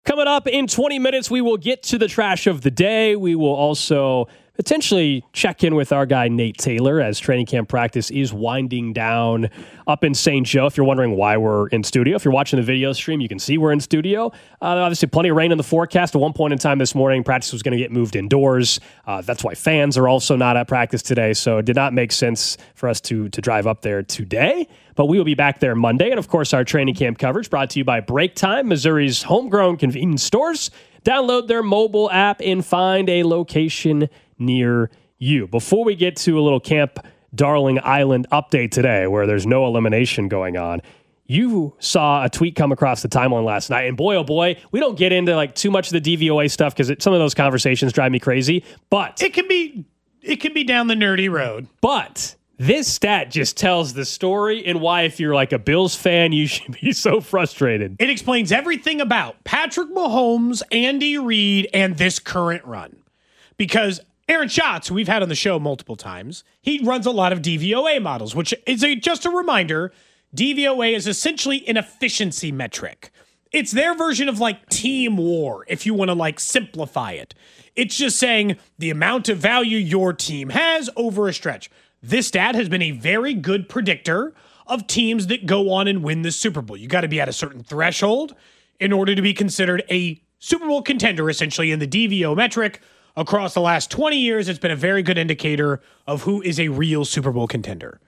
Coming up in 20 minutes, we will get to the trash of the day. We will also potentially check in with our guy Nate Taylor as training camp practice is winding down up in St. Joe. If you're wondering why we're in studio, if you're watching the video stream, you can see we're in studio. Obviously, plenty of rain in the forecast. At one point in time this morning, practice was going to get moved indoors. That's why fans are also not at practice today. So it did not make sense for us to drive up there today. But we will be back there Monday. And, of course, our training camp coverage brought to you by Break Time, Missouri's homegrown convenience stores. Download their mobile app and find a location near you. Before we get to a little Camp Darling Island update today where there's no elimination going on, you saw a tweet come across the timeline last night, and boy, oh boy, we don't get into like too much of the DVOA stuff because some of those conversations drive me crazy, but it can be down the nerdy road. But this stat just tells the story and why, if you're like a Bills fan, you should be so frustrated. It explains everything about Patrick Mahomes, Andy Reid, and this current run. Because Aaron Schatz, who we've had on the show multiple times, he runs a lot of DVOA models, which is just a reminder, DVOA is essentially an efficiency metric. It's their version of like team war, if you want to like simplify it. It's just saying the amount of value your team has over a stretch. This stat has been a very good predictor of teams that go on and win the Super Bowl. You got to be at a certain threshold in order to be considered a Super Bowl contender, essentially, in the DVO metric. Across the last 20 years, it's been a very good indicator of who is a real Super Bowl contender.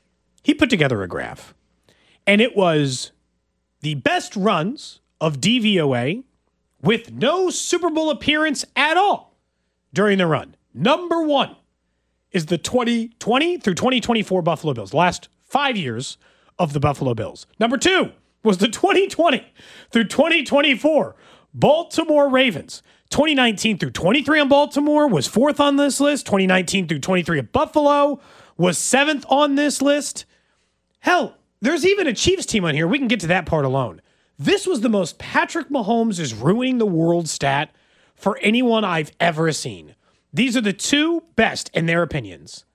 He put together a graph, and it was the best runs of DVOA with no Super Bowl appearance at all during the run. Number one is the 2020 through 2024 Buffalo Bills, last 5 years of the Buffalo Bills. Number two was the 2020 through 2024 Baltimore Ravens. 2019 through 23 on Baltimore was fourth on this list. 2019 through 23 at Buffalo was seventh on this list. Hell, there's even a Chiefs team on here. We can get to that part alone. This was the most Patrick Mahomes is ruining the world stat for anyone I've ever seen. These are the two best, in their opinions.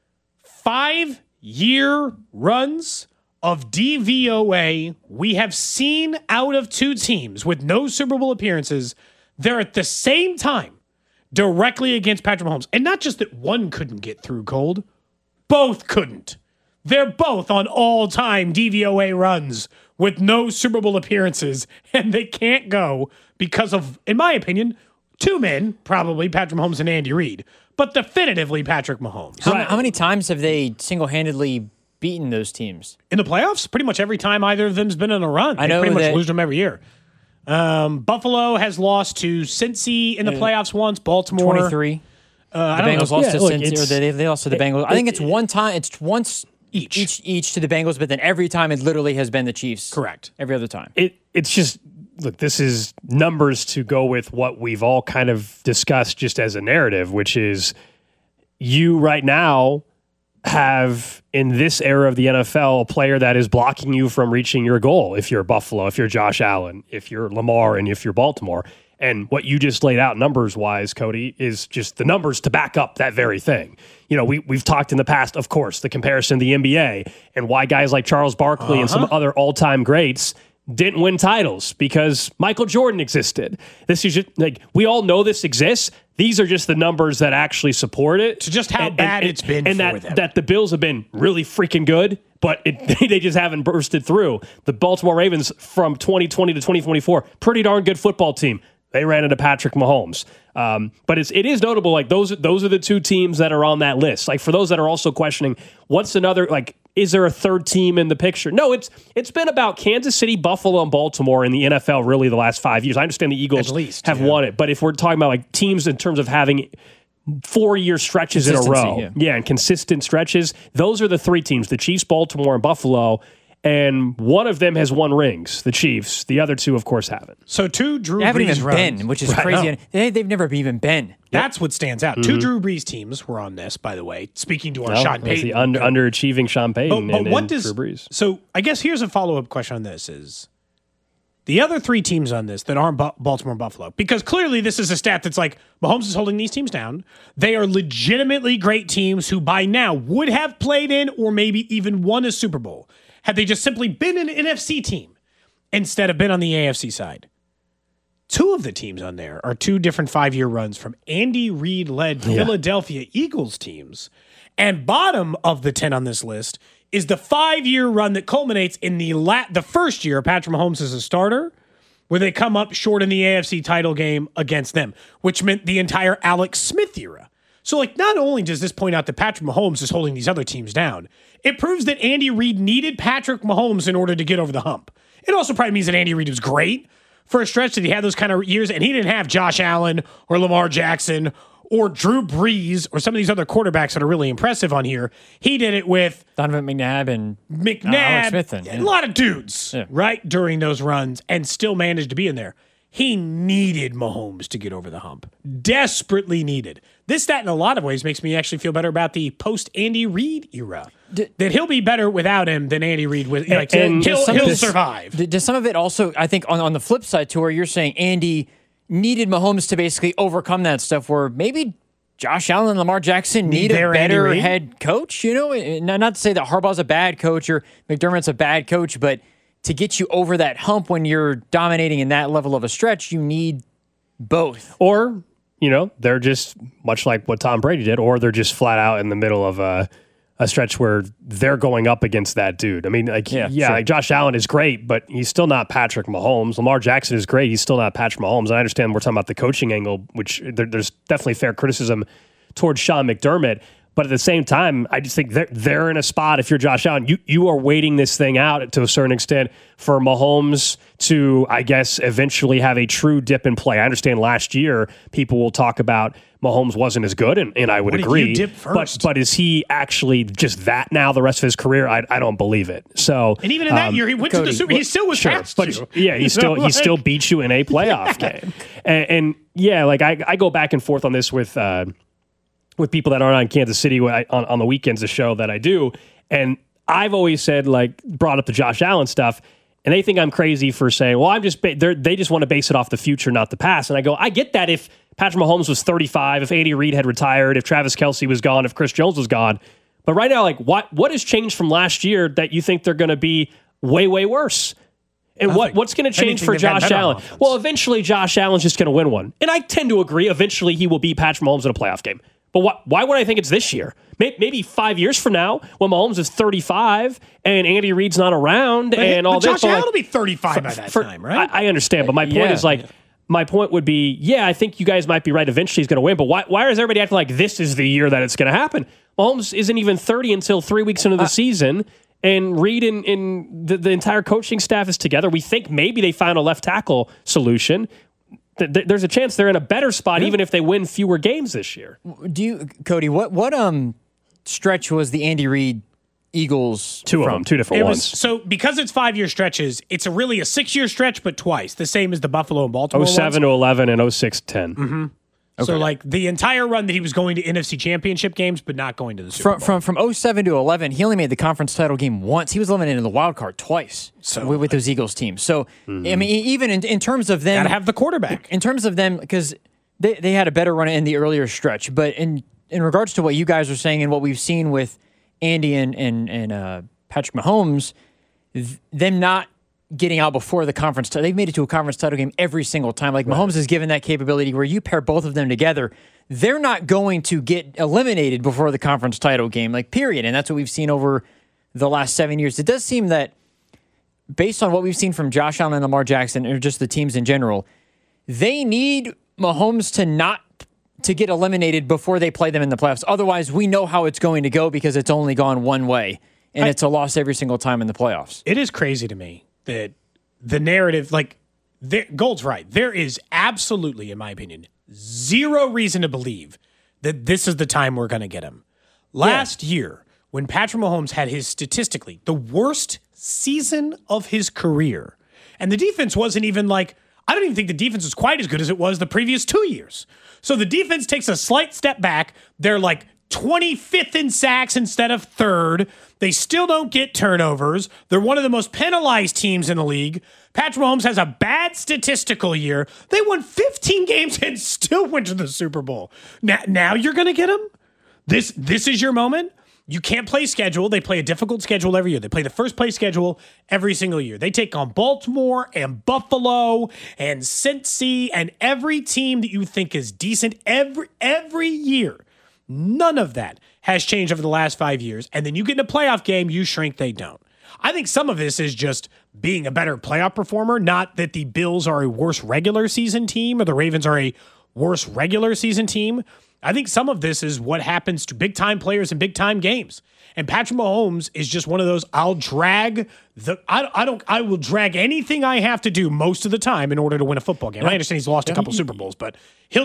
5-year runs of DVOA we have seen out of two teams with no Super Bowl appearances. They're at the same time directly against Patrick Mahomes. And not just that one couldn't get through cold, both couldn't. They're both on all-time DVOA runs with no Super Bowl appearances, and they can't go because of, in my opinion, two men, probably Patrick Mahomes and Andy Reid, but definitively Patrick Mahomes. How many times have they single-handedly beaten those teams? In the playoffs? Pretty much every time either of them's been in a run. They pretty much lose them every year. Buffalo has lost to Cincy in the playoffs once. Baltimore 23. The Bengals lost to Cincy, or they lost to the Bengals. I think it's one time. It's once each to the Bengals, but then every time it literally has been the Chiefs. Correct. Every other time. It's just, look, this is numbers to go with what we've all kind of discussed just as a narrative, which is you right now have, in this era of the NFL, a player that is blocking you from reaching your goal. If you're Buffalo, if you're Josh Allen, if you're Lamar, and if you're Baltimore. And what you just laid out numbers-wise, Cody, is just the numbers to back up that very thing. You know, we've talked in the past, of course, the comparison to the NBA and why guys like Charles Barkley and some other all-time greats didn't win titles because Michael Jordan existed. This is just, like, we all know this exists. These are just the numbers that actually support it. To just how bad it's been and for them. That the Bills have been really freaking good, but they just haven't bursted through. The Baltimore Ravens from 2020 to 2024, pretty darn good football team. They ran into Patrick Mahomes. But it is notable, like, those are the two teams that are on that list. Like, for those that are also questioning, what's another, like, is there a third team in the picture? No, it's been about Kansas City, Buffalo, and Baltimore in the NFL really the last 5 years. I understand the Eagles have won it, but if we're talking about like teams in terms of having 4-year stretches in a row, and consistent stretches, those are the three teams: the Chiefs, Baltimore, and Buffalo. And one of them has won rings, the Chiefs. The other two, of course, haven't. So two Drew Brees They haven't even runs. been, which is crazy. They've never even been. That's what stands out. Two Drew Brees teams were on this, by the way, speaking to our Sean Payton. The underachieving Sean Payton and Drew Brees. So I guess here's a follow-up question on this is, the other three teams on this that aren't Baltimore and Buffalo, because clearly this is a stat that's like, Mahomes is holding these teams down. They are legitimately great teams who by now would have played in or maybe even won a Super Bowl had they just simply been an NFC team instead of been on the AFC side. Two of the teams on there are 2 different 5-year runs from Andy Reid-led Philadelphia Eagles teams. And bottom of the 10 on this list is the 5-year run that culminates in the first year of Patrick Mahomes as a starter, where they come up short in the AFC title game against them, which meant the entire Alex Smith era. So, not only does this point out that Patrick Mahomes is holding these other teams down, it proves that Andy Reid needed Patrick Mahomes in order to get over the hump. It also probably means that Andy Reid was great for a stretch, that he had those kind of years, and he didn't have Josh Allen or Lamar Jackson or Drew Brees or some of these other quarterbacks that are really impressive on here. He did it with Donovan McNabb and Alex Smith. A lot of dudes, right, during those runs, and still managed to be in there. He needed Mahomes to get over the hump. Desperately needed. That in a lot of ways makes me actually feel better about the post-Andy Reid era. That he'll be better without him than Andy Reid. He'll survive. Does some of it also, I think, on the flip side to where you're saying Andy needed Mahomes to basically overcome that stuff, where maybe Josh Allen and Lamar Jackson need a better head coach? Not to say that Harbaugh's a bad coach or McDermott's a bad coach, but to get you over that hump when you're dominating in that level of a stretch, you need both. Or, they're just much like what Tom Brady did, or they're just flat out in the middle of a stretch where they're going up against that dude. I mean, like Josh Allen is great, but he's still not Patrick Mahomes. Lamar Jackson is great. He's still not Patrick Mahomes. And I understand we're talking about the coaching angle, which there's definitely fair criticism towards Sean McDermott. But at the same time, I just think they're in a spot. If you're Josh Allen, you are waiting this thing out to a certain extent for Mahomes to, I guess, eventually have a true dip in play. I understand last year people will talk about Mahomes wasn't as good, and I would agree. You dip first? But is he actually just that now the rest of his career? I don't believe it. So, and even in that year, he went to the Super. He still was past you. Yeah, he still beat you in a playoff game. And I go back and forth on this with people that aren't on Kansas City on the weekends, the show that I do. And I've always said, brought up the Josh Allen stuff, and they think I'm crazy for saying, well, they just want to base it off the future, not the past. And I go, I get that if Patrick Mahomes was 35, if Andy Reid had retired, if Travis Kelce was gone, if Chris Jones was gone. But right now, what has changed from last year that you think they're going to be way, way worse? And what's going to change for Josh Allen? Well, eventually Josh Allen's just going to win one. And I tend to agree. Eventually he will beat Patrick Mahomes in a playoff game. But why would I think it's this year? Maybe 5 years from now, when Mahomes is 35 and Andy Reid's not around and all this. Josh Allen will be 35 by that time, right? I understand, but my point is my point would be, I think you guys might be right. Eventually he's going to win, but why is everybody acting like this is the year that it's going to happen? Mahomes isn't even 30 until 3 weeks into the season, and Reid and the entire coaching staff is together. We think maybe they found a left tackle solution. There's a chance they're in a better spot even if they win fewer games this year. Cody, what stretch was the Andy Reid Eagles? Two different ones. So because it's 5-year stretches, it's really a 6-year stretch, but twice. The same as the Buffalo and Baltimore 07 to 11 and 06 to 10. Mm-hmm. Okay. So the entire run that he was going to NFC Championship games, but not going to the Super Bowl. From 07 to 11, he only made the conference title game once. He was eliminated in the wild card twice with those Eagles teams. So, I mean, even in terms of them... Got to have the quarterback. In terms of them, because they had a better run in the earlier stretch. But in regards to what you guys are saying and what we've seen with Andy and Patrick Mahomes, them not getting out before the conference title. They've made it to a conference title game every single time. Mahomes has given that capability where you pair both of them together, they're not going to get eliminated before the conference title game, period. And that's what we've seen over the last 7 years. It does seem that based on what we've seen from Josh Allen and Lamar Jackson, or just the teams in general, they need Mahomes to get eliminated before they play them in the playoffs. Otherwise, we know how it's going to go because it's only gone one way, and it's a loss every single time in the playoffs. It is crazy to me that the narrative, Gold's right. There is absolutely, in my opinion, zero reason to believe that this is the time we're going to get him. Last year, when Patrick Mahomes had statistically the worst season of his career, and the defense wasn't even I don't even think the defense was quite as good as it was the previous 2 years. So the defense takes a slight step back. They're 25th in sacks instead of 3rd. They still don't get turnovers. They're one of the most penalized teams in the league. Patrick Mahomes has a bad statistical year. They won 15 games and still went to the Super Bowl. Now you're going to get him? This is your moment? You can't play schedule. They play a difficult schedule every year. They play the first place schedule every single year. They take on Baltimore and Buffalo and Cincy and every team that you think is decent every year. None of that has changed over the last 5 years. And then you get in a playoff game, you shrink, they don't. I think some of this is just being a better playoff performer, not that the Bills are a worse regular season team or the Ravens are a worse regular season team. I think some of this is what happens to big-time players in big-time games. And Patrick Mahomes is just one of those, I will drag anything I have to do most of the time in order to win a football game. I understand he's lost a couple Super Bowls, but he'll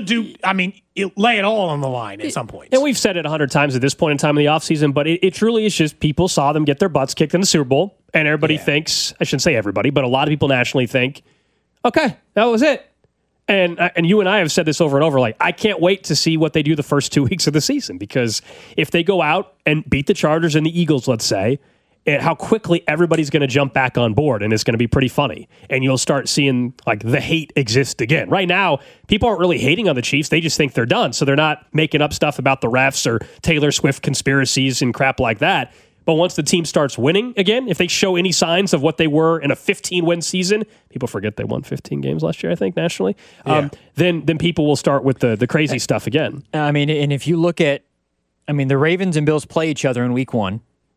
lay it all on the line at some point. And we've said it 100 times at this point in time in the offseason, but it truly is just people saw them get their butts kicked in the Super Bowl, and everybody thinks, I shouldn't say everybody, but a lot of people nationally think, okay, that was it. And you and I have said this over and over, like, I can't wait to see what they do the first 2 weeks of the season, because if they go out and beat the Chargers and the Eagles, let's say, and how quickly everybody's going to jump back on board, and it's going to be pretty funny. And you'll start seeing, like, the hate exist again. Right now, people aren't really hating on the Chiefs. They just think they're done. So they're not making up stuff about the refs or Taylor Swift conspiracies and crap like that. But once the team starts winning again, if they show any signs of what they were in a 15-win season, people forget they won 15 games last year, I think, nationally, then people will start with the crazy stuff again. I mean, and if you look at, the Ravens and Bills play each other in week 1.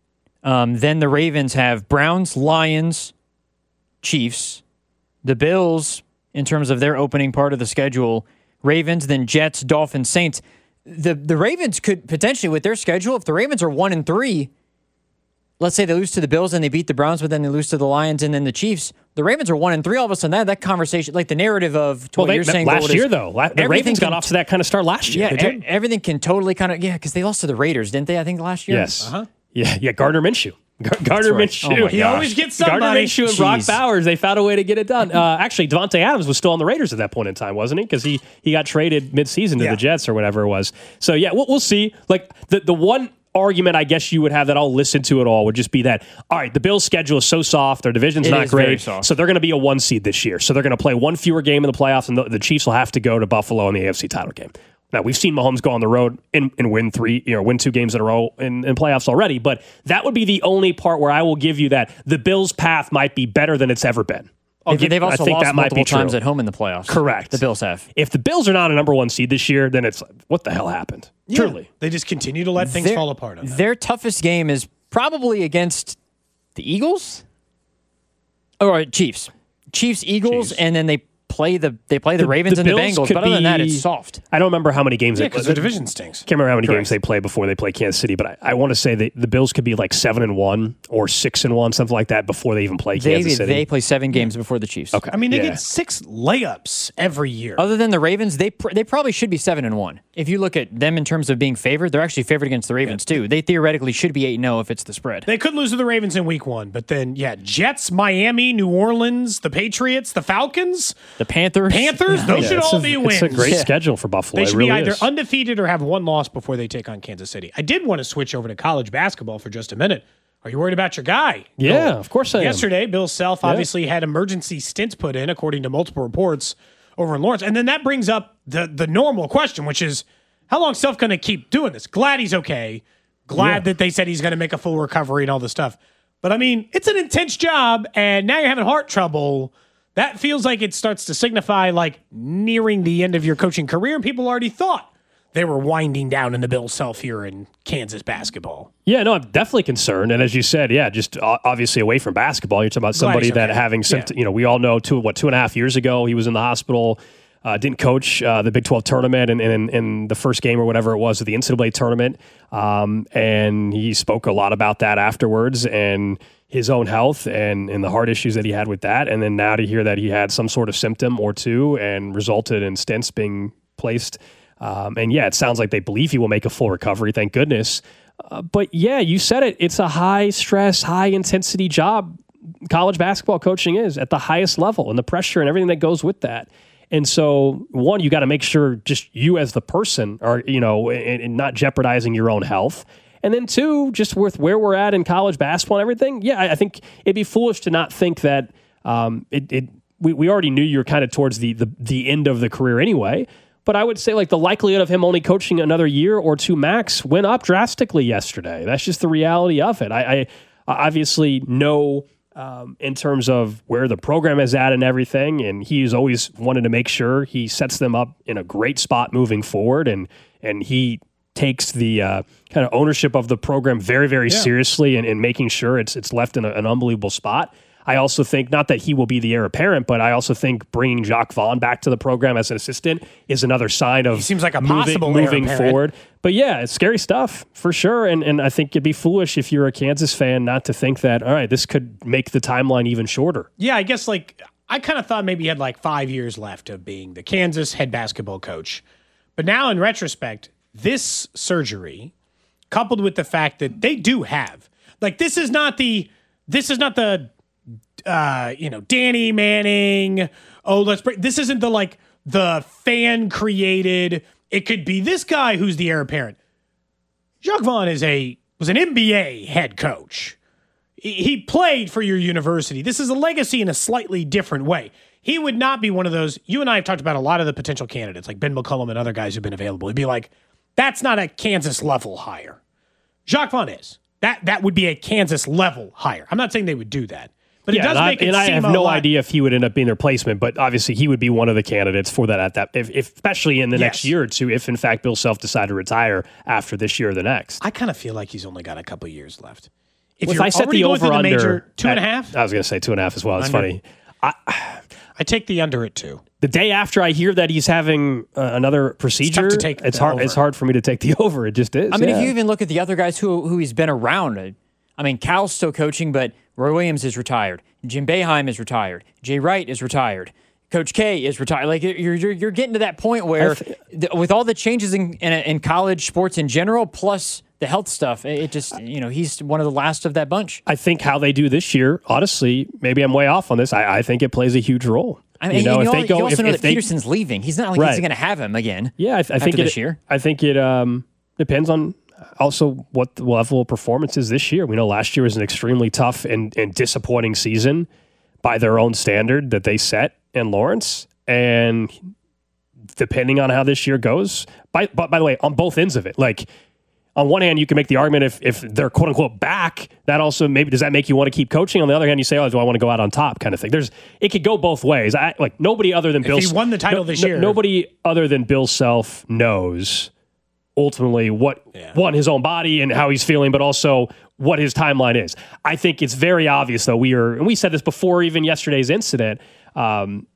Then the Ravens have Browns, Lions, Chiefs. The Bills, in terms of their opening part of the schedule, Ravens, then Jets, Dolphins, Saints. The Ravens could potentially, with their schedule, if the Ravens are 1-3, let's say they lose to the Bills and they beat the Browns, but then they lose to the Lions and then the Chiefs. The Ravens are 1-3. All of a sudden, that conversation, like the narrative of what you're saying last year, though, the Ravens got off to that kind of start last year. Yeah, everything can totally because they lost to the Raiders, didn't they? I think last year. Yes. Yeah. Gardner Minshew. Gardner Minshew. Oh, he always gets somebody. Gardner Minshew and Brock Bowers, they found a way to get it done. Actually, Devontae Adams was still on the Raiders at that point in time, wasn't he? Because he got traded midseason to the Jets or whatever it was. So, yeah, we'll see. Like, the one argument I guess you would have that I'll listen to it all would just be that, all right, the Bills' schedule is so soft, their division's not great, so they're going to be a 1 seed this year. So they're going to play one fewer game in the playoffs, and the Chiefs will have to go to Buffalo in the AFC title game. Now, we've seen Mahomes go on the road and win 2 games in a row in playoffs already, but that would be the only part where I will give you that the Bills' path might be better than it's ever been. They've also lost multiple times at home in the playoffs. Correct. The Bills have. If the Bills are not a number 1 seed this year, then it's what the hell happened? Yeah. Truly. They just continue to let things fall apart on them. Their toughest game is probably against the Eagles? Or Chiefs. Chiefs, Eagles, and then they play the Ravens and the Bengals, but other than that, it's soft. I don't remember how many games because their division stinks. Can't remember how many games they play before they play Kansas City, but I want to say the Bills could be like 7-1 or 6-1, something like that, before they even play Kansas City. They play 7 games before the Chiefs. Okay. They get 6 layups every year. Other than the Ravens, they probably should be 7-1. If you look at them in terms of being favored, they're actually favored against the Ravens too. They theoretically should be 8-0 if it's the spread. They could lose to the Ravens in week 1, but then Jets, Miami, New Orleans, the Patriots, the Falcons, the Panthers. Those should all be wins. It's a great schedule for Buffalo. They should really be either is. undefeated or have 1 loss before they take on Kansas City. I did want to switch over to college basketball for just a minute. Are you worried about your guy? Yeah, of course I am. Yesterday, Bill Self obviously had emergency stints put in, according to multiple reports over in Lawrence. And then that brings up the normal question, which is, how long is Self going to keep doing this? Glad he's okay. Glad that they said he's going to make a full recovery and all this stuff. But, it's an intense job, and now you're having heart trouble. That feels like it starts to signify like nearing the end of your coaching career, and people already thought they were winding down in the Bill Self here in Kansas basketball. Yeah, no, I'm definitely concerned. And as you said, just obviously away from basketball, you're talking about somebody that having symptoms. We all know 2.5 years ago, he was in the hospital, didn't coach the Big 12 tournament and in the first game or whatever it was of the NCAA tournament. And he spoke a lot about that afterwards and his own health and the heart issues that he had with that. And then now to hear that he had some sort of symptom or two and resulted in stents being placed. It sounds like they believe he will make a full recovery. Thank goodness. But you said it. It's a high stress, high intensity job. College basketball coaching is at the highest level, and the pressure and everything that goes with that. And so, one, you got to make sure just you as the person are, and not jeopardizing your own health. And then 2, just with where we're at in college basketball and everything, I think it'd be foolish to not think that we already knew you were kind of towards the end of the career anyway. But I would say like the likelihood of him only coaching another year or two max went up drastically yesterday. That's just the reality of it. I obviously know in terms of where the program is at and everything, and he's always wanted to make sure he sets them up in a great spot moving forward, and he takes the kind of ownership of the program very, very seriously and making sure it's left in an unbelievable spot. I also think, not that he will be the heir apparent, but I also think bringing Jacques Vaughn back to the program as an assistant is another sign of he seems like a possible moving forward. But yeah, it's scary stuff for sure. And I think it'd be foolish if you're a Kansas fan not to think that, all right, this could make the timeline even shorter. Yeah, I guess like I kind of thought maybe he had like 5 years left of being the Kansas head basketball coach. But now in retrospect, this surgery, coupled with the fact that they do have, like this is not the Danny Manning. Oh, this isn't the fan created. It could be this guy who's the heir apparent. Jacques Vaughn was an NBA head coach. He played for your university. This is a legacy in a slightly different way. He would not be one of those. You and I have talked about a lot of the potential candidates, like Ben McCollum and other guys who've been available. He'd be like, that's not a Kansas level hire. Jacques Vaughn is. That would be a Kansas level hire. I'm not saying they would do that. But it does make it seem I have no idea if he would end up being their replacement, but obviously he would be one of the candidates for that if especially in the next year or two, if in fact Bill Self decided to retire after this year or the next. I kind of feel like he's only got a couple years left. If I set the over under major, 2.5, I was going to say 2.5 as well. It's funny. I take the under at 2. The day after I hear that he's having another procedure, it's hard. It's hard for me to take the over. It just is. I mean, if you even look at the other guys who he's been around, I mean, Cal's still coaching, but Roy Williams is retired. Jim Boeheim is retired. Jay Wright is retired. Coach K is retired. Like you're getting to that point where, with all the changes in college sports in general, plus the health stuff, it just he's one of the last of that bunch. I think how they do this year, honestly, maybe I'm way off on this. I think it plays a huge role. I mean, you also know that Peterson's leaving. He's not like he's going to have him again. Yeah, I think this year. I think it depends on also what the level of performance is this year. We know last year was an extremely tough and disappointing season by their own standard that they set in Lawrence. And depending on how this year goes, by the way, on both ends of it, like on one hand, you can make the argument if they're quote unquote back, that also maybe does that make you want to keep coaching? On the other hand, you say, oh, do I want to go out on top kind of thing? It could go both ways. Nobody other than Bill. If he won the title this year, nobody other than Bill Self knows ultimately what his own body and how he's feeling, but also what his timeline is. I think it's very obvious though. And we said this before even yesterday's incident, when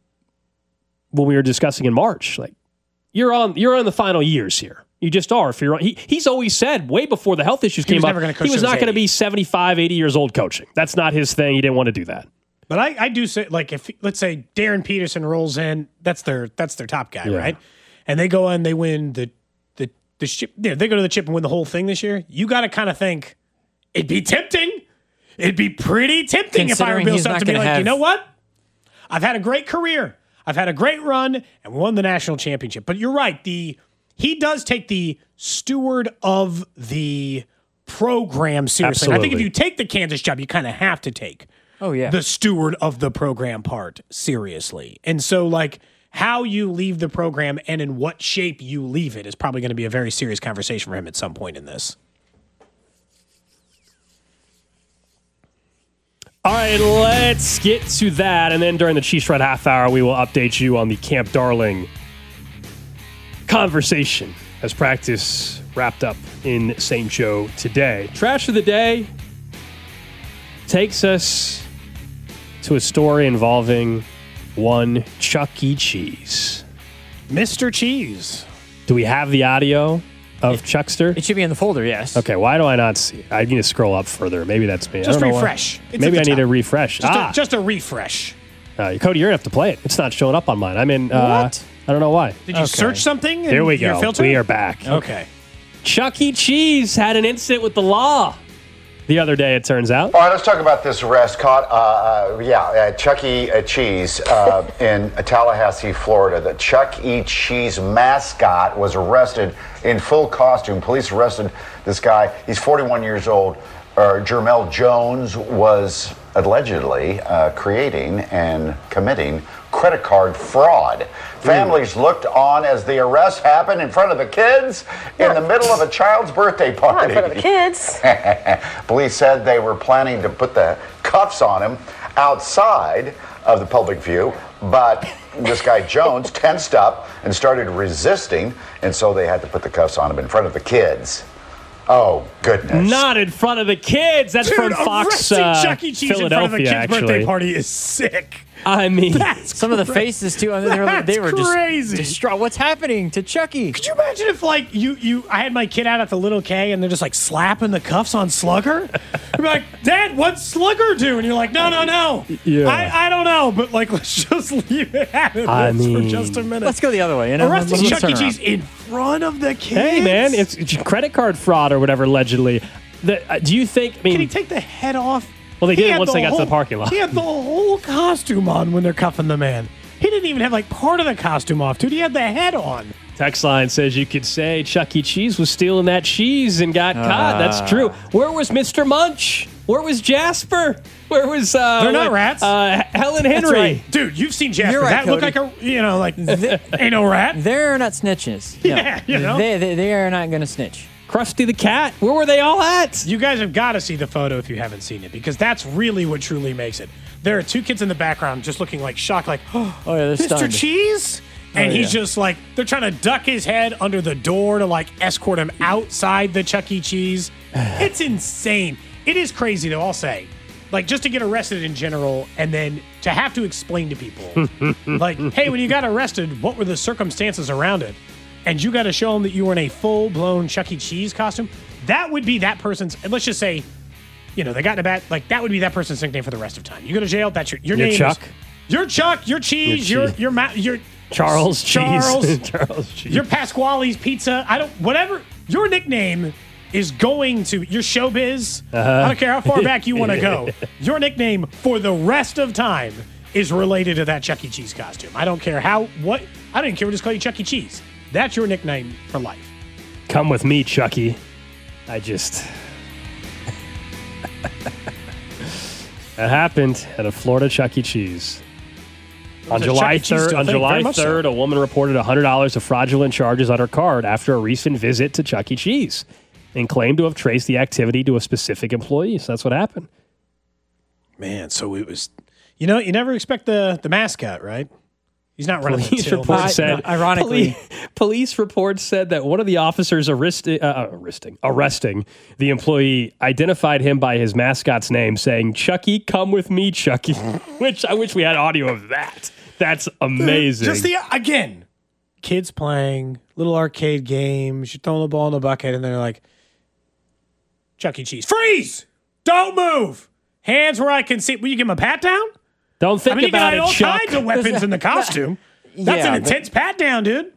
we were discussing in March, like you're on the final years here. You just are. He's always said way before the health issues came up, he was not going to be 75, 80 years old coaching. That's not his thing. He didn't want to do that. But I do say, like, if let's say Darren Peterson rolls in, that's their top guy, right? And they go and they win the chip. Yeah, they go to the chip and win the whole thing this year. You got to kind of think it'd be tempting. It'd be pretty tempting if I were Bill Self to be like, you know what? I've had a great career. I've had a great run, and we won the national championship. But you're right. He does take the steward of the program seriously. And I think if you take the Kansas job, you kind of have to take the steward of the program part seriously. And so, like, how you leave the program and in what shape you leave it is probably going to be a very serious conversation for him at some point in this. All right, let's get to that. And then during the Chiefs Red Half Hour, we will update you on the Camp Darling conversation as practice wrapped up in St. Joe today. Trash of the day takes us to a story involving one Chuck E. Cheese. Mr. Cheese. Do we have the audio of Chuckster? It should be in the folder, yes. Okay, why do I not see it? I need to scroll up further. Maybe that's me. Just refresh. Maybe I need to refresh. Just a refresh. Cody, you're going to have to play it. It's not showing up on mine. I'm in. What? I don't know why. Did you search something? Here we go. Filter? We are back. Okay. Chuck E. Cheese had an incident with the law the other day, it turns out. All right, let's talk about this arrest caught. Chuck E. Cheese in Tallahassee, Florida. The Chuck E. Cheese mascot was arrested in full costume. Police arrested this guy. He's 41 years old. Jermel Jones was allegedly creating and committing credit card fraud. Families looked on as the arrest happened in front of the kids in the middle of a child's birthday party. In front of the kids. Police said they were planning to put the cuffs on him outside of the public view, but this guy Jones tensed up and started resisting, and so they had to put the cuffs on him in front of the kids. Oh, goodness. Not in front of the kids. That's from Fox arresting Chuck E. Cheese in front of a Philadelphia, kid's birthday actually. party is sick. I mean, Some of the faces too. I mean, they were crazy. just distraught. What's happening to Chucky? Could you imagine if, like, I had my kid out at the Little K and they're just, like, slapping the cuffs on Slugger? I'd be like, Dad, what's Slugger do? And you're like, no. Yeah. I don't know, but, like, let's just leave it at it for just a minute. Let's go the other way. You know? Arresting Let's Chuck E. turn around. Cheese in front of the kids? hey, man, it's credit card fraud or whatever, allegedly. Do you think, I mean, Can he take the head off? Well, they He did had once the they got to the whole- parking lot. He had the whole costume on when they're cuffing the man. He didn't even have, like, part of the costume off, dude. He had the head on. text line says you could say Chuck E. Cheese was stealing that cheese and got caught. That's true. Where was Mr. Munch? Where was Jasper? Where was They're not rats. Helen Henry? right. Dude, you've seen Jasper. You're right, That looked like Cody. ain't no rat. They're not snitches. No. Yeah, you know? They are not going to snitch. Krusty the Cat? Where were they all at? You guys have got to see the photo if you haven't seen it, because that's really what truly makes it. There are two kids in the background just looking like shocked, like, Oh yeah, they're Mr. stunned. Cheese? And he's just like, they're trying to duck his head under the door to, like, escort him outside the Chuck E. Cheese. It's insane. It is crazy, though, I'll say. Like, just to get arrested in general and then to have to explain to people, like, hey, when you got arrested, what were the circumstances around it? And you got to show them that you were in a full-blown Chuck E. Cheese costume. That would be that person's, and let's just say, you know, they got in a bad, like, that would be that person's nickname for the rest of time. You go to jail, that's your name. Chuck? You're Chuck, you're Cheese, You're you're Charles Charles. Cheese. Charles Cheese. Your Pasquale's Pizza. Whatever. Your nickname is going to your showbiz. I don't care how far back you want to go. Your nickname for the rest of time is related to that Chuck E. Cheese costume. I don't care I don't even care. We'll just call you Chuck E. Cheese. That's your nickname for life. Come with me, Chucky. That happened at a Florida Chuck E. Cheese. On a July Chuck E. Cheese 3rd, still on thing? July Very much so. 3rd, a woman reported $100 of fraudulent charges on her card after a recent visit to Chuck E. Cheese and claimed to have traced the activity to a specific employee. So that's what happened. Man, so it was. You know, you never expect the mascot, right? He's not running the Police till. reports said, ironically- police reports said that one of the officers arresting the employee identified him by his mascot's name, saying, "Chucky, come with me, Chucky." Which I wish we had audio of that. That's amazing. Just again, kids playing little arcade games. You're throwing the ball in the bucket, and they're like, Chuck E. Cheese, freeze! Don't move. Hands where I can see. Will you give him a pat down? Don't think I mean, you about got it, all Chuck. kinds of weapons in the costume. That's Yeah, an but- intense pat down, dude.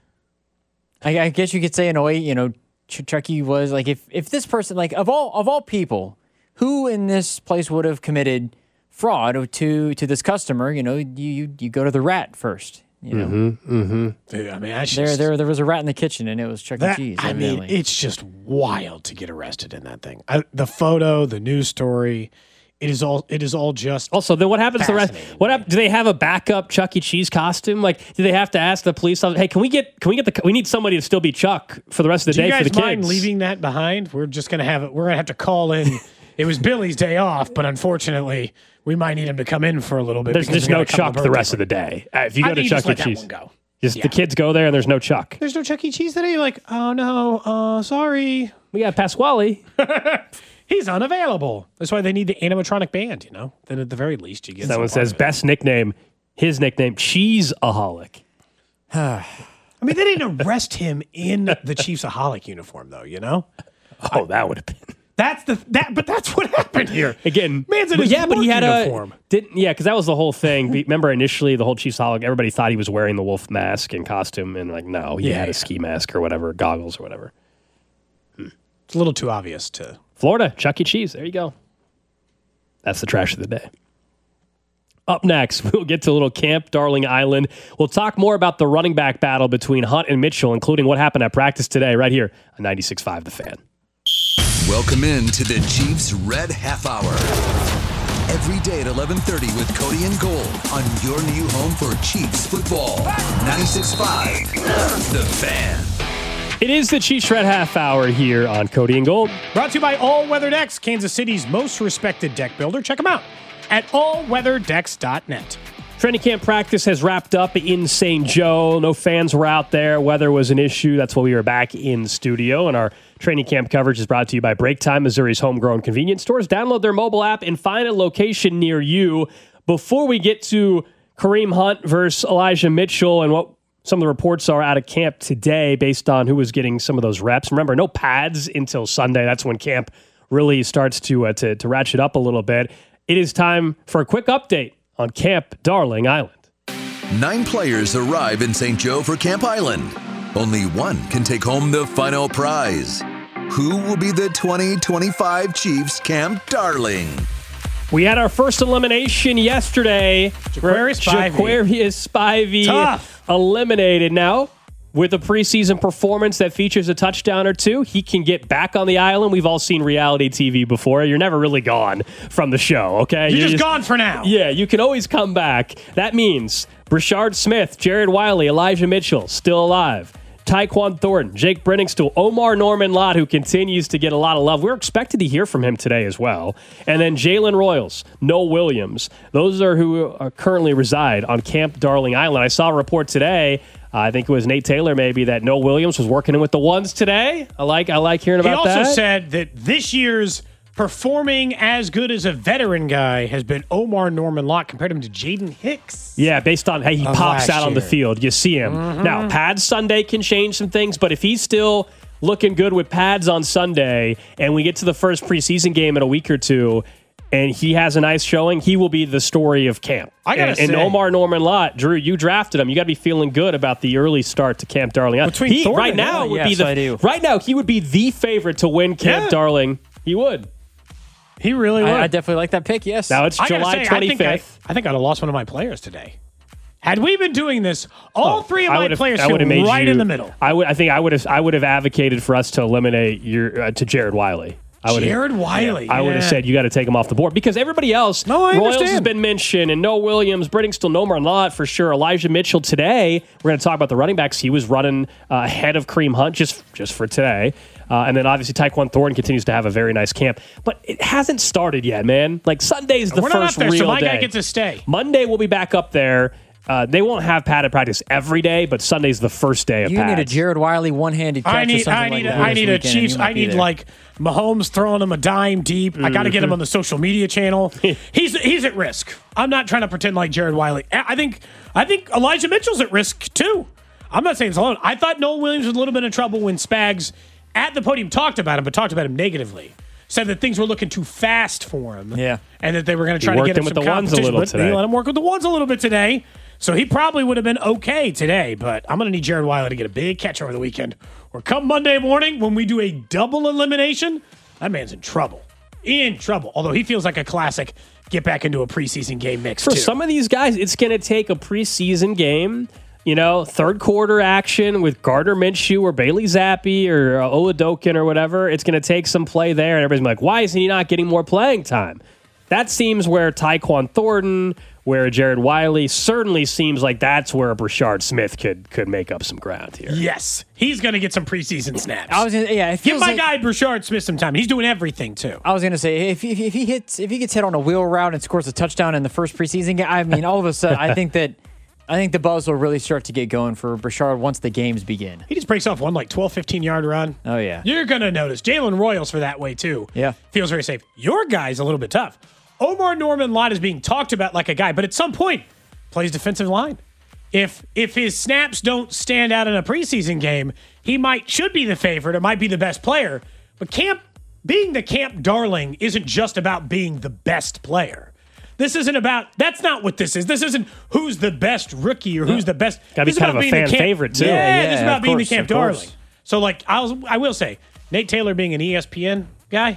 I guess you could say in a way, you know, Chucky was like, if this person, like of all people, who in this place would have committed fraud to this customer, you know, you go to the rat first. You know, Dude, I mean, I just, there was a rat in the kitchen, and it was Chuck E. Cheese. I mean, evidently. it's just wild to get arrested in that thing. The photo, the news story, it is all just. Also, then what happens to the rest? Fascinating. Do they have a backup Chuck E. Cheese costume? Like, do they have to ask the police? Hey, we need somebody to still be Chuck for the rest of the Do you day for guys the mind kids. leaving that behind? We're just gonna have it. We're gonna have to call in. It was Billy's day off, but unfortunately, we might need him to come in for a little bit. There's because just we no gotta cover Chuck the rest of the day. If you I go to think you Chuck just E. let that Cheese, one go. just Yeah. the kids go there and there's no Chuck. There's no Chuck E. Cheese today. You're like, oh no, sorry, We got Pasquale. he's unavailable. That's why they need the animatronic band. You know, then at the very least you get. Someone some part says of it. best nickname. His nickname, Cheeseaholic. I mean, they didn't arrest him in the Chiefsaholic uniform, though. You know, Oh, that would have been. but that's what happened here. Again, Man's in but his yeah, but he work had uniform. because that was the whole thing. Remember initially the whole Chiefsaholic, everybody thought he was wearing the wolf mask and costume, and like no, he had a ski mask or whatever, goggles or whatever. It's a little too obvious to. Florida, Chuck E. Cheese. There you go. That's the trash of the day. Up next, we'll get to a little Camp Darling Island. We'll talk more about the running back battle between Hunt and Mitchell, including what happened at practice today, right here on 96.5 The Fan. Welcome in to the Chiefs Red Half Hour. every day at 11:30 with Cody and Gold on your new home for Chiefs football. 96.5, The Fan. It is the Chiefs Red Half Hour here on Cody and Gold. Brought to you by All Weather Decks, Kansas City's most respected deck builder. Check them out at allweatherdecks.net. Training camp practice has wrapped up in St. Joe. No fans were out there. Weather was an issue. That's why we were back in studio. And our training camp coverage is brought to you by Break Time, Missouri's homegrown convenience stores. Download their mobile app and find a location near you. Before we get to Kareem Hunt versus Elijah Mitchell and what some of the reports are out of camp today based on who was getting some of those reps. Remember, no pads until Sunday. That's when camp really starts to ratchet up a little bit. It is time for a quick update on Camp Darling Island. 9 players arrive in St. Joe for Camp Island. Only one can take home the final prize. Who will be the 2025 Chiefs Camp Darling? We had our first elimination yesterday. Jaquarius Spivey Tough. eliminated. Now, with a preseason performance that features a touchdown or two, he can get back on the island. We've all seen reality TV before. You're never really gone from the show, okay? You're just gone for now. Yeah, you can always come back. That means Brashard Smith, Jared Wiley, Elijah Mitchell, still alive. Tyquan Thornton, Jake Brenningstool, Omar Norman Lott, who continues to get a lot of love. We're expected to hear from him today as well. And then Jalen Royals, Noel Williams. Those are who currently reside on Camp Darling Island. I saw a report today, I think it was Nate Taylor maybe, that Noel Williams was working in with the ones today. I like hearing about that. He also said that this year's performing as good as a veteran guy has been Omar Norman Lott. Compared him to Jaden Hicks. Yeah, based on how he pops out on the year. field. You see him. Now, pads Sunday can change some things, but if he's still looking good with pads on Sunday and we get to the first preseason game in a week or two and he has a nice showing, he will be the story of camp. I gotta say, and Omar Norman Lott, Drew, you drafted him. You got to be feeling good about the early start to Camp Darling. Between Thornton right and now him, would be yes, I do. right now he would be the favorite to win Camp Darling. He would. He really would. I definitely like that pick, yes. Now it's I gotta July say, 25th. I think I'd have lost one of my players today. Had we been doing this, all three of my players I feel would've made right you- in the middle. I think I would have advocated for us to eliminate your to Jared Wiley. Jared Wiley. I would have said you got to take him off the board because everybody else, No, I Royals has understand. been mentioned, and Noah Williams, Brenningstool, Nomar Lott for sure. Elijah Mitchell today. We're going to talk about the running backs. He was running ahead of Kareem Hunt just for today. And then obviously Tyquan Thornton continues to have a very nice camp. But it hasn't started yet, man. Like Sunday's the We're not first up there, real so my day. guy gets to stay. Monday we'll be back up there. They won't have padded practice every day, but Sunday's the first day of You pads. need a Jared Wiley one-handed catch or something like that I this need a weekend, and Chiefs. you might I be need there. like Mahomes throwing him a dime deep. I got to get him on the social media channel. He's at risk. I'm not trying to pretend like Jared Wiley. I think Elijah Mitchell's at risk too. I'm not saying it's alone. I thought Noel Williams was a little bit of trouble when Spags at the podium talked about him, but talked about him negatively. Said that things were looking too fast for him. Yeah. And that they were going to try He to worked get him him with some the ones a competition, little but today. He let him work with the ones a little bit today. So he probably would have been okay today, but I'm going to need Jared Wiley to get a big catch over the weekend. Or come Monday morning when we do a double elimination, that man's in trouble. In trouble. Although he feels like a classic get back into a preseason game mix, For too. some of these guys, it's going to take a preseason game, third quarter action with Gardner Minshew or Bailey Zappi or Oladokin or whatever. It's going to take some play there, and everybody's like, why is he not getting more playing time? That seems where Tyquan Thornton, where Jared Wiley, certainly seems like that's where Brashard Smith could make up some ground here. Yes. He's going to get some preseason snaps. It Give feels my like, guy Brashard Smith some time. He's doing everything, too. I was gonna say if he gets hit on a wheel route and scores a touchdown in the first preseason game, I mean, all of a sudden, I think the buzz will really start to get going for Brashard once the games begin. He just breaks off one 12, 15-yard run. Oh yeah, You're going to notice. Jalen Royals for that way, too. Yeah. Feels very safe. Your guy's a little bit tough. Omar Norman Lott is being talked about like a guy, but at some point, plays defensive line. If his snaps don't stand out in a preseason game, he should be the favorite. It might be the best player. But being the camp darling isn't just about being the best player. That's not what this is. This isn't who's the best rookie or who's the best. Gotta be This is kind about of a being the fan favorite, too. Yeah, this is Yeah, about of being the course, camp of course. darling. So, like, I will say, Nate Taylor being an ESPN guy,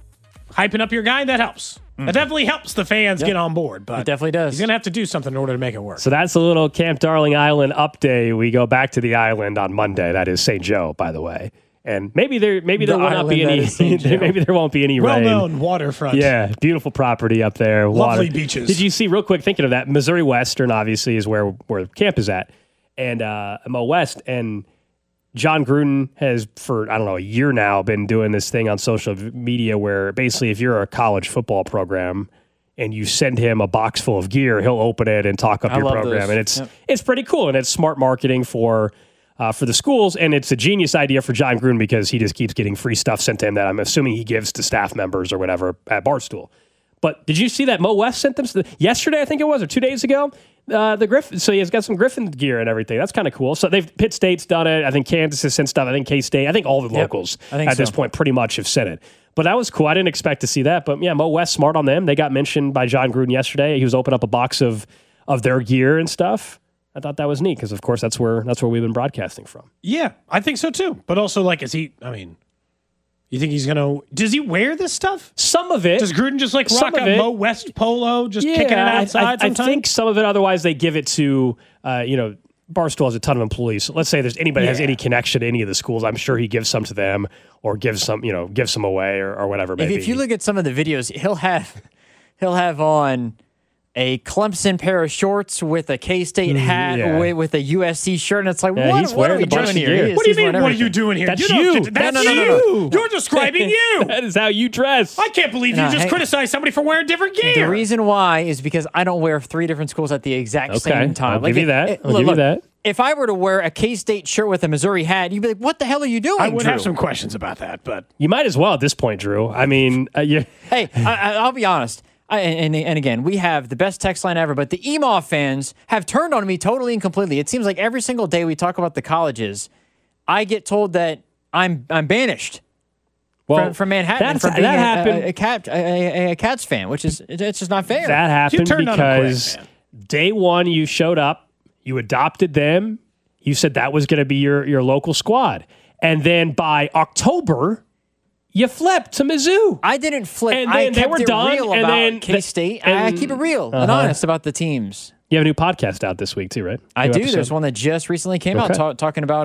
hyping up your guy, that helps. That definitely helps the fans get on board. But It definitely does. He's going to have to do something in order to make it work. So that's a little Camp Darling Island update. We go back to the island on Monday. That is St. Joe, by the way. And maybe there will not be island that any. is St. Joe. Maybe there won't be any rain. Well-known waterfront. Yeah, beautiful property up there. Lovely water. beaches. Did you see, real quick, thinking of that, Missouri Western obviously is where camp is at, and Mo West, and John Gruden has, for, I don't know, a year now, been doing this thing on social media where basically if you're a college football program and you send him a box full of gear, he'll open it and talk up your love program. those. And it's pretty cool, and it's smart marketing for the schools, and it's a genius idea for John Gruden because he just keeps getting free stuff sent to him that I'm assuming he gives to staff members or whatever at Barstool. But did you see that Mo West sent them yesterday, I think it was, or 2 days ago? The Griffin, so he has got some Griffin gear and everything. That's kind of cool. So Pitt State's done it. I think Kansas has sent stuff. I think K-State. I think all the locals at this point pretty much have sent it. But that was cool. I didn't expect to see that. But yeah, Mo West, smart on them. They got mentioned by John Gruden yesterday. He was opening up a box of their gear and stuff. I thought that was neat because, of course, that's where we've been broadcasting from. Yeah, I think so too. But also, like, you think he's going to, does he wear this stuff? Some of it. Does Gruden just like rock a Mo West polo, just kicking it outside I think some of it, otherwise they give it to, Barstool has a ton of employees. So let's say there's anybody has any connection to any of the schools, I'm sure he gives some to them or gives some away or whatever. Maybe. If you look at some of the videos, he'll have on a Clemson pair of shorts with a K-State hat with a USC shirt, and it's like, what are we doing here? What do you mean, what are you doing here? That's you. That's you. You're describing you. That is how you dress. I can't believe you just criticized somebody for wearing different gear. The reason why is because I don't wear 3 different schools at the exact same time. I'll give you that. I'll give you that. If I were to wear a K-State shirt with a Missouri hat, you'd be like, what the hell are you doing, I would Drew? have some questions about that, but... You might as well at this point, Drew. I mean, Hey, I'll be honest. And again, we have the best text line ever, but the EMAW fans have turned on me totally and completely. It seems like every single day we talk about the colleges, I get told that I'm banished from Manhattan for being a Cats fan, which is it's just not fair. That happened because day one you showed up, you adopted them, you said that was going to be your local squad, and then by October, you flipped to Mizzou. I didn't flip. And then they were done, real and about then K-State. I keep it real and honest about the teams. You have a new podcast out this week too, right? I do. There's one that just recently came out talking about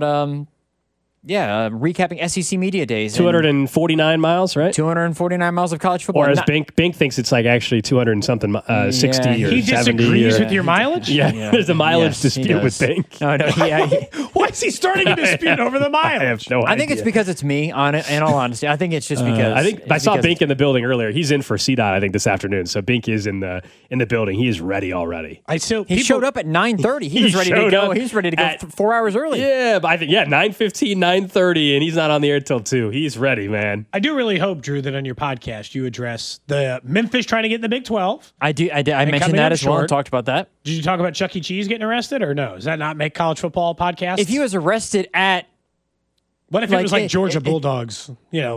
recapping SEC Media Days. 249 miles, right? 249 miles of college football. Or as Bink thinks it's like actually 200 and something, 60 or 70. He disagrees with your mileage? Yeah, there's a mileage dispute with Bink. No, Why is he starting a dispute over the mileage? I have no idea. I think it's because it's me, in all honesty. I think it's just because. I saw Bink in the building earlier. He's in for CDOT, I think, this afternoon. So Bink is in the building. He is ready already. He showed up at 9:30. He was ready to go. He was ready to go 4 hours early. Yeah, but I think 9:15, 9:30, and he's not on the air till 2. He's ready, man. I do really hope, Drew, that on your podcast you address the Memphis trying to get in the Big 12. I mentioned that as well and talked about that. Did you talk about Chuck E. Cheese getting arrested or no? Does that not make college football podcasts? If he was arrested at... What if it was like Georgia Bulldogs?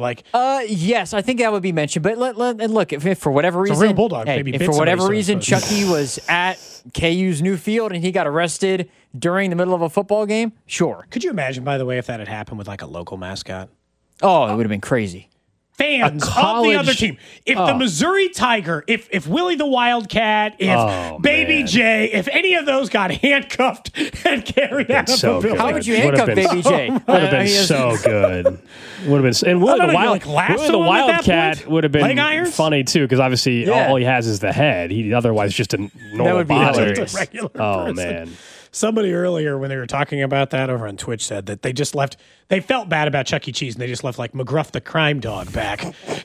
Yes, I think that would be mentioned. But look, if for whatever reason... It's a real Bulldog. If for whatever reason Chucky was at KU's new field and he got arrested during the middle of a football game, sure. Could you imagine, by the way, if that had happened with like a local mascot? Oh, it would have been crazy. Fans of the other team. If the Missouri Tiger, if Willie the Wildcat, if Baby J, if any of those got handcuffed and carried out of the building. How would you handcuff Baby J? Would have been so good. Would have been, and Willie the Wildcat would have been funny too, because obviously all he has is the head. He otherwise just a normal body. Just a regular person. Man. Somebody earlier, when they were talking about that over on Twitch, said that they just left. They felt bad about Chuck E. Cheese, and they just left like McGruff the crime dog back.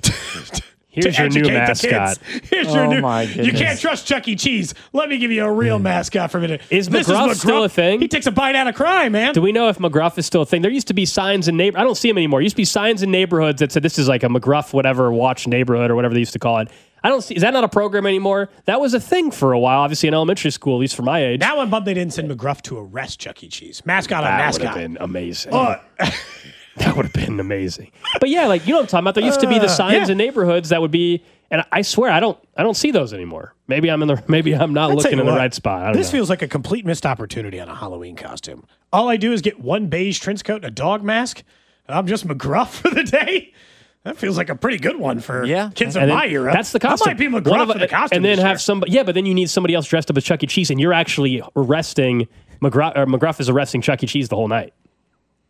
Here's your new mascot. Here's your new. My goodness. You can't trust Chuck E. Cheese. Let me give you a real mascot for a minute. Is McGruff still a thing? He takes a bite out of crime, man. Do we know if McGruff is still a thing? There used to be signs in I don't see them anymore. There used to be signs in neighborhoods that said this is like a McGruff whatever watch neighborhood or whatever they used to call it. I don't see. Is that not a program anymore? That was a thing for a while, obviously in elementary school, at least for my age. Now I'm bummed they didn't send McGruff to arrest Chuck E. Cheese. Mascot on mascot. That would have been amazing. That would have been amazing. But yeah, like, you know what I'm talking about? There used to be the signs in neighborhoods that would be, and I swear I don't see those anymore. Maybe I'm not looking in the right spot. This feels like a complete missed opportunity on a Halloween costume. All I do is get one beige trench coat and a dog mask, and I'm just McGruff for the day. That feels like a pretty good one for kids of my era. That's the costume. I might be McGruff for the costume. And then have somebody. Yeah, but then you need somebody else dressed up as Chuck E. Cheese, and you're actually arresting McGruff. Or McGruff is arresting Chuck E. Cheese the whole night.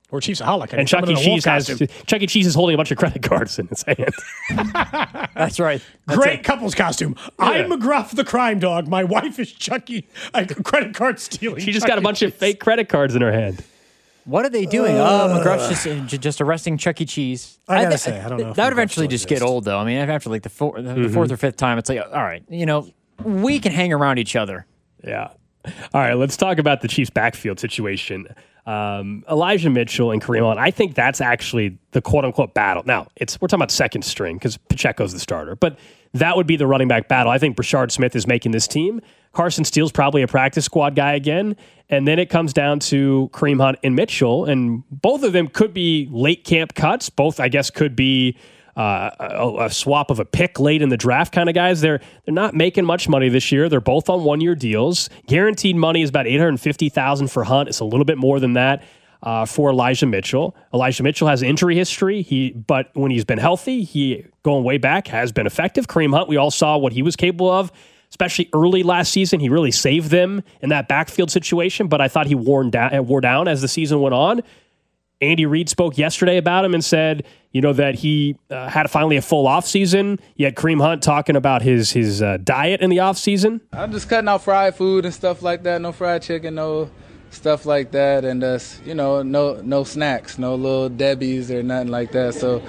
Or Chiefs Aholic. And Chuck E. Cheese Chuck E. Cheese is holding a bunch of credit cards in his hand. That's right. Great couple's costume. I'm McGruff the crime dog. My wife is Chucky, credit card stealing. She just got a bunch of fake credit cards in her hand. What are they doing? McGruff's just arresting Chuck E. Cheese. I gotta say, I don't know. That would eventually just get old, though. I mean, after like the fourth or fifth time, it's like, all right, we can hang around each other. Yeah. All right, let's talk about the Chiefs' backfield situation. Elijah Mitchell and Kareem Hunt, I think that's actually the quote-unquote battle. Now, we're talking about second string because Pacheco's the starter, but that would be the running back battle. I think Brashard Smith is making this team. Carson Steele's probably a practice squad guy again, and then it comes down to Kareem Hunt and Mitchell, and both of them could be late camp cuts. Both, I guess, could be a swap of a pick late in the draft kind of guys. They're not making much money this year. They're both on one-year deals. Guaranteed money is about $850,000 for Hunt. It's a little bit more than that for Elijah Mitchell. Elijah Mitchell has injury history. But when he's been healthy, he going way back has been effective. Kareem Hunt, we all saw what he was capable of, especially early last season. He really saved them in that backfield situation. But I thought he wore down as the season went on. Andy Reid spoke yesterday about him and said, that he had finally a full offseason. You had Kareem Hunt talking about his diet in the offseason. I'm just cutting out fried food and stuff like that. No fried chicken, no stuff like that. And, no snacks, no little Debbie's or nothing like that. So,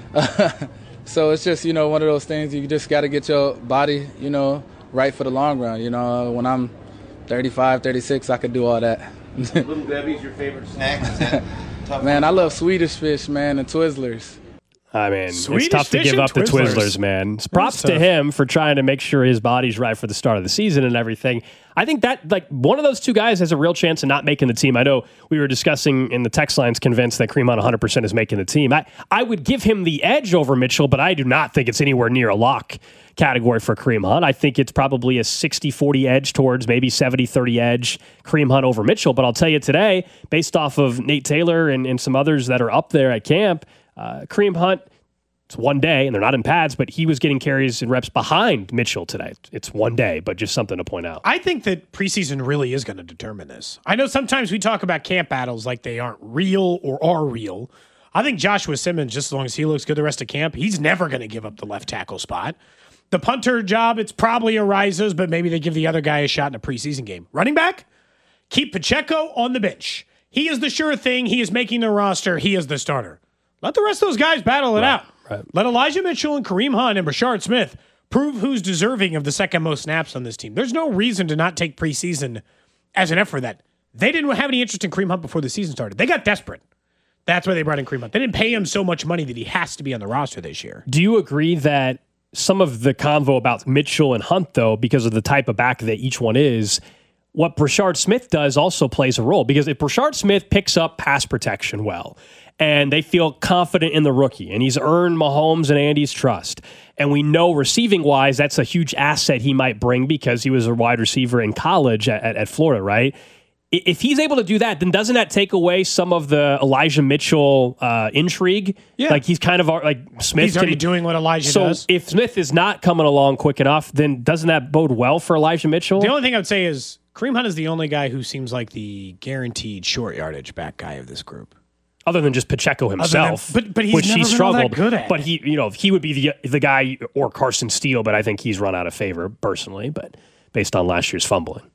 so it's just, one of those things. You just got to get your body, right for the long run. When I'm 35, 36, I could do all that. Little Debbie's your favorite snack? Man, I love Swedish Fish, man, and Twizzlers. I mean, it's tough to give up the Twizzlers, man. Props to him for trying to make sure his body's right for the start of the season and everything. I think that, one of those two guys has a real chance of not making the team. I know we were discussing in the text lines convinced that Kareem Hunt 100% is making the team. I would give him the edge over Mitchell, but I do not think it's anywhere near a lock category for Kareem Hunt. I think it's probably a 60-40 edge towards maybe 70-30 edge Kareem Hunt over Mitchell. But I'll tell you today, based off of Nate Taylor and some others that are up there at camp, Kareem Hunt, it's one day, and they're not in pads, but he was getting carries and reps behind Mitchell today. It's one day, but just something to point out. I think that preseason really is going to determine this. I know sometimes we talk about camp battles like they aren't real or are real. I think Joshua Simmons, just as long as he looks good the rest of camp, he's never going to give up the left tackle spot. The punter job, it's probably Ariza's, but maybe they give the other guy a shot in a preseason game. Running back, keep Pacheco on the bench. He is the sure thing. He is making the roster. He is the starter. Let the rest of those guys battle it out. Right. Let Elijah Mitchell and Kareem Hunt and Brashard Smith prove who's deserving of the second most snaps on this team. There's no reason to not take preseason as an effort for that. They didn't have any interest in Kareem Hunt before the season started. They got desperate. That's why they brought in Kareem Hunt. They didn't pay him so much money that he has to be on the roster this year. Do you agree that some of the convo about Mitchell and Hunt, though, because of the type of back that each one is, what Brashard Smith does also plays a role? Because if Brashard Smith picks up pass protection well, and they feel confident in the rookie, and he's earned Mahomes and Andy's trust, and we know receiving-wise that's a huge asset he might bring because he was a wide receiver in college at Florida, right? If he's able to do that, then doesn't that take away some of the Elijah Mitchell intrigue? Yeah. Like he's kind of like Smith. He's already doing what Elijah does. So if Smith is not coming along quick enough, then doesn't that bode well for Elijah Mitchell? The only thing I would say is Kareem Hunt is the only guy who seems like the guaranteed short yardage back guy of this group. Other than just Pacheco himself, but he's which never he been all struggled. that good at. But he would be the guy, or Carson Steele, but I think he's run out of favor personally. But based on last year's fumbling,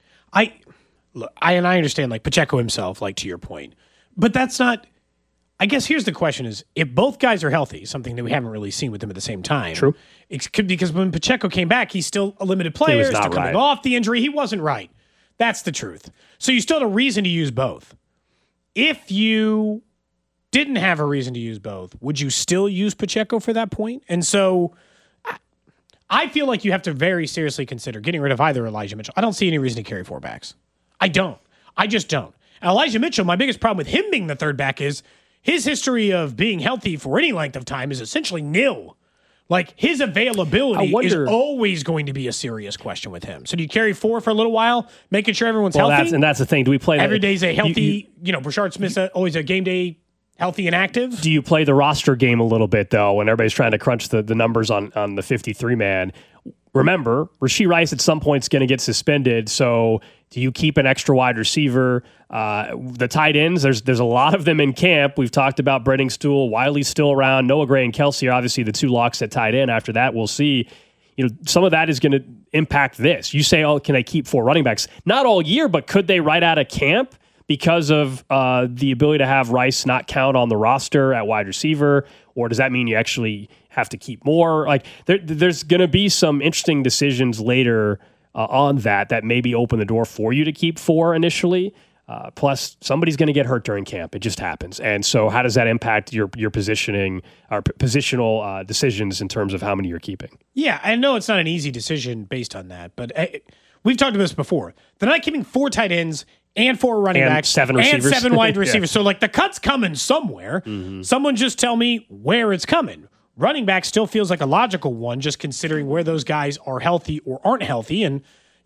I understand like Pacheco himself, like to your point, but that's not. I guess here's the question: is if both guys are healthy, something that we haven't really seen with them at the same time. True. It could, because when Pacheco came back, he's still a limited player. Still coming off the injury, he wasn't right. That's the truth. So you still had a reason to use both. If you didn't have a reason to use both, would you still use Pacheco for that point? And so I feel like you have to very seriously consider getting rid of either Elijah Mitchell. I don't see any reason to carry four backs. I don't. I just don't. And Elijah Mitchell, my biggest problem with him being the third back is his history of being healthy for any length of time is essentially nil. Like, his availability is always going to be a serious question with him. So do you carry four for a little while, making sure everyone's healthy? That's the thing. Do we play every day's a healthy, Brashard Smith's always a game day healthy and active? Do you play the roster game a little bit, though, when everybody's trying to crunch the numbers on the 53-man? remember, Rashee Rice at some point is going to get suspended. So do you keep an extra wide receiver? The tight ends, there's a lot of them in camp. We've talked about Brenningstool, Wiley's still around. Noah Gray and Kelsey are obviously the two locks at tight end. After that, we'll see. Some of that is going to impact this. You say, can they keep 4 running backs? Not all year, but could they right out of camp because of the ability to have Rice not count on the roster at wide receiver? Or does that mean you actually have to keep more? Like there's going to be some interesting decisions later on that maybe open the door for you to keep 4 initially. Plus, somebody's going to get hurt during camp. It just happens. And so how does that impact your positioning or positional decisions in terms of how many you're keeping? Yeah, I know it's not an easy decision based on that, but we've talked about this before. They're not keeping 4 tight ends and 4 running backs 7 receivers. and 7 wide receivers. Yeah. So, the cut's coming somewhere. Mm-hmm. Someone just tell me where it's coming. Running back still feels like a logical one, just considering where those guys are healthy or aren't healthy. And,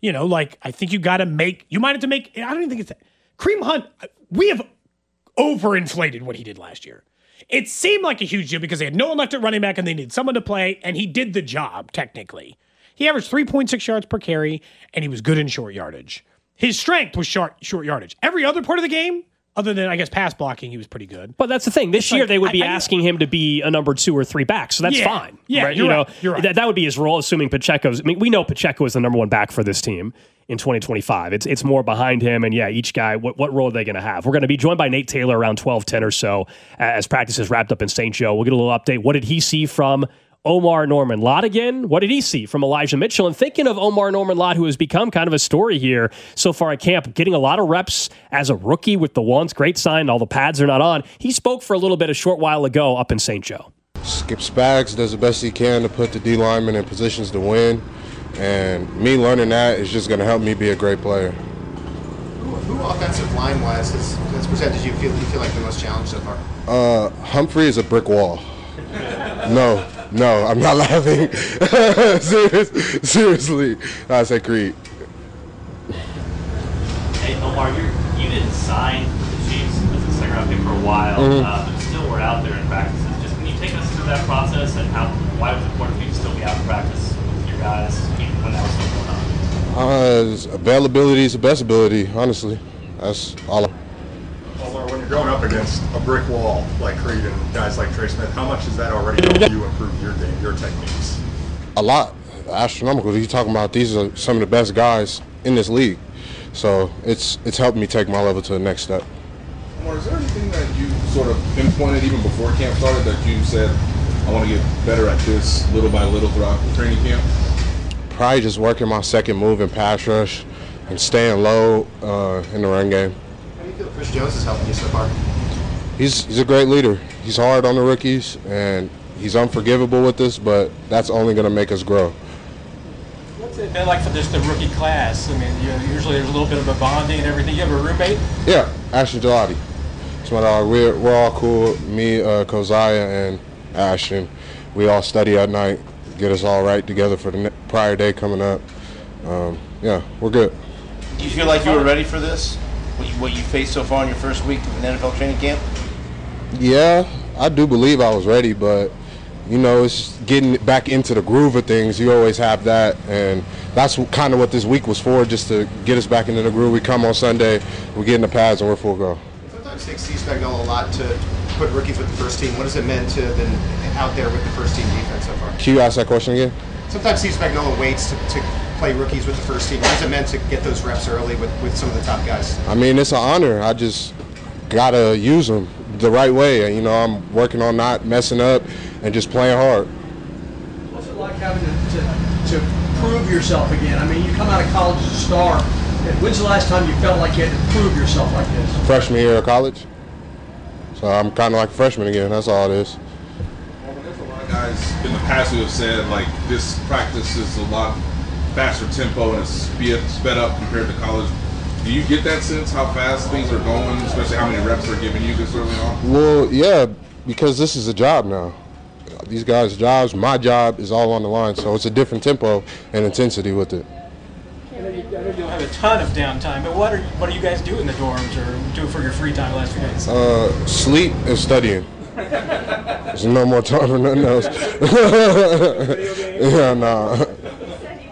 I think you might have to make, I don't even think it's that. Kareem Hunt, we have overinflated what he did last year. It seemed like a huge deal because they had no one left at running back and they needed someone to play, and he did the job, technically. He averaged 3.6 yards per carry, and he was good in short yardage. His strength was short yardage. Every other part of the game, other than, I guess, pass blocking, he was pretty good. But that's the thing. This year, they would be asking him to be a number 2 or 3 back, so that's fine. Yeah, right? You're right. That would be his role, assuming Pacheco's. I mean, we know Pacheco is the number 1 back for this team in 2025. It's more behind him, and each guy, what role are they going to have? We're going to be joined by Nate Taylor around 12:10 or so as practice is wrapped up in St. Joe. We'll get a little update. What did he see from Omar Norman-Lott again? What did he see from Elijah Mitchell? And thinking of Omar Norman-Lott, who has become kind of a story here so far at camp, getting a lot of reps as a rookie with the ones, great sign, all the pads are not on. He spoke for a little bit a short while ago up in St. Joe. Skip Spags does the best he can to put the D lineman in positions to win. And me learning that is just going to help me be a great player. Who offensive line-wise has presented you feel like the most challenged so far? Humphrey is a brick wall. No, I'm not laughing. Seriously, I say Creed. Hey, Omar, you didn't sign with the Chiefs as a second-round pick for a while, but still were out there in practices. Just can you take us through that process and why it was important for you to still be out in practice with your guys even when that was still going on? Availability is the best ability, honestly. That's all. Omar, when you're going up against a brick wall like Creed and guys like Trey Smith, how much has that already helped you improve your game, your techniques? A lot. Astronomical. You're talking about these are some of the best guys in this league. So it's helped me take my level to the next step. Omar, is there anything that you sort of pinpointed even before camp started that you said, I want to get better at this little by little throughout the training camp? Probably just working my second move in pass rush and staying low in the run game. How do you feel Chris Jones is helping you so far? He's a great leader. He's hard on the rookies, and he's unforgivable with us, but that's only going to make us grow. What's it been like for just the rookie class? I mean, usually there's a little bit of a bonding and everything. You have a roommate? Yeah, Ashton Gelati. It's my dog. We're all cool. Me, Kozia, and Ashton. We all study at night, get us all right together for the prior day coming up. Yeah, we're good. Do you feel like you were ready for this? What you faced so far in your first week of an NFL training camp? Yeah, I do believe I was ready, but it's getting back into the groove of things. You always have that, and that's kind of what this week was for, just to get us back into the groove. We come on Sunday, we get in the pads, and we're full go. Sometimes it takes Steve Spagnuolo a lot to put rookies with the first team. What has it meant to have been out there with the first team defense so far? Can you ask that question again? Sometimes Steve Spagnuolo waits to play rookies with the first team. What has it meant to get those reps early with some of the top guys? I mean, it's an honor. I just got to use them the right way. I'm working on not messing up and just playing hard. What's it like having to prove yourself again? I mean, you come out of college as a star. When's the last time you felt like you had to prove yourself like this? Freshman year of college. So I'm kind of like a freshman again. That's all it is. Well, there's a lot of guys in the past who have said, like, this practice is a lot faster tempo and it's sped up compared to college. Do you get that sense how fast things are going, especially how many reps they're giving you this early on? Well, yeah, because this is a job now. These guys' jobs, my job is all on the line, so it's a different tempo and intensity with it. I know you'll have a ton of downtime, but what are you guys doing in the dorms or do for your free time the last few days? Sleep and studying. There's no more time for nothing else. Yeah, nah.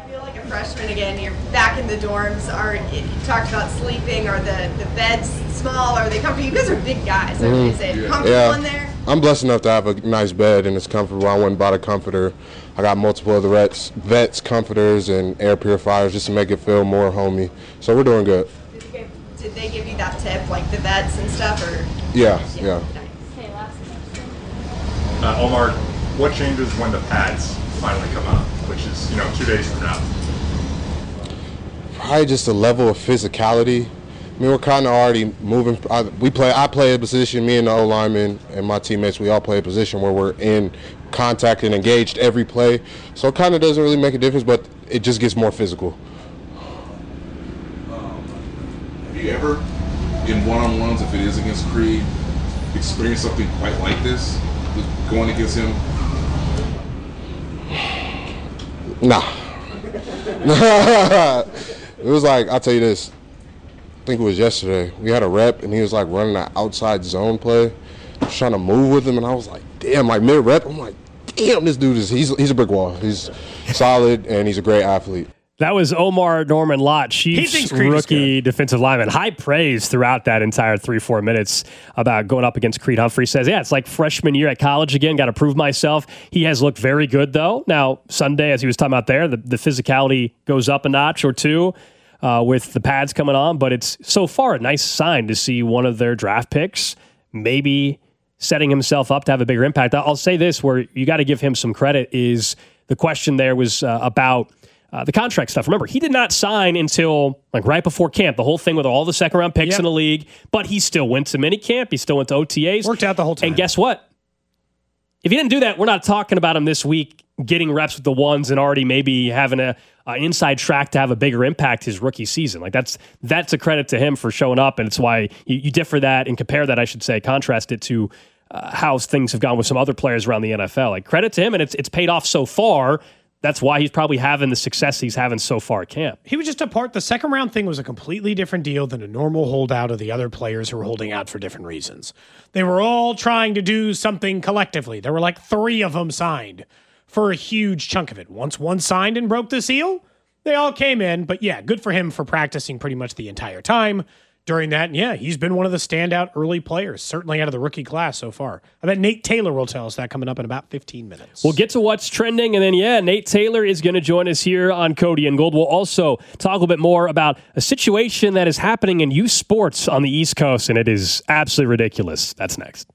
the dorms? You talked about sleeping. Are the beds small? Are they comfortable? You guys are big guys. So is it comfortable in there? I'm blessed enough to have a nice bed and it's comfortable. I went and bought a comforter. I got multiple of the vets comforters and air purifiers just to make it feel more homey. So we're doing good. Did they give you that tip, like the vets and stuff? Or Yeah. Omar, what changes when the pads finally come out, which is 2 days from now? Probably just a level of physicality. I mean, we're kind of already moving. I play a position, me and the O-lineman and my teammates, we all play a position where we're in contact and engaged every play. So it kind of doesn't really make a difference, but it just gets more physical. Have you ever, in one-on-ones, if it is against Creed, experienced something quite like this, going against him? Nah. It was like, I'll tell you this. I think it was yesterday. We had a rep, and he was like running an outside zone play. I was trying to move with him, and I was like, damn, like mid-rep, I'm like, damn, this dude he's a brick wall. He's solid, and he's a great athlete. That was Omar Norman-Lott, Chiefs rookie defensive lineman. High praise throughout that entire 3-4 minutes about going up against Creed Humphrey. Says, it's like freshman year at college again. Got to prove myself. He has looked very good, though. Now, Sunday, as he was talking about there, the physicality goes up a notch or two with the pads coming on. But it's so far a nice sign to see one of their draft picks maybe setting himself up to have a bigger impact. I'll say this, where you got to give him some credit, is the question there was about the contract stuff. Remember, he did not sign until right before camp, the whole thing with all the second-round picks in the league, but he still went to minicamp. He still went to OTAs. Worked out the whole time. And guess what? If he didn't do that, we're not talking about him this week getting reps with the ones and already maybe having an inside track to have a bigger impact his rookie season. That's a credit to him for showing up, and it's why you differ that and compare that, I should say, contrast it to how things have gone with some other players around the NFL. Credit to him, and it's paid off so far. That's why he's probably having the success he's having so far at camp. He was just a part. The second round thing was a completely different deal than a normal holdout of the other players who were holding out for different reasons. They were all trying to do something collectively. There were 3 of them signed for a huge chunk of it. Once one signed and broke the seal, they all came in. But yeah, good for him for practicing pretty much the entire time during that. And yeah, he's been one of the standout early players, certainly out of the rookie class so far. I bet Nate Taylor will tell us that coming up in about 15 minutes. We'll get to what's trending, and then, Nate Taylor is going to join us here on Cody and Gold. We'll also talk a little bit more about a situation that is happening in youth sports on the East Coast, and it is absolutely ridiculous. That's next.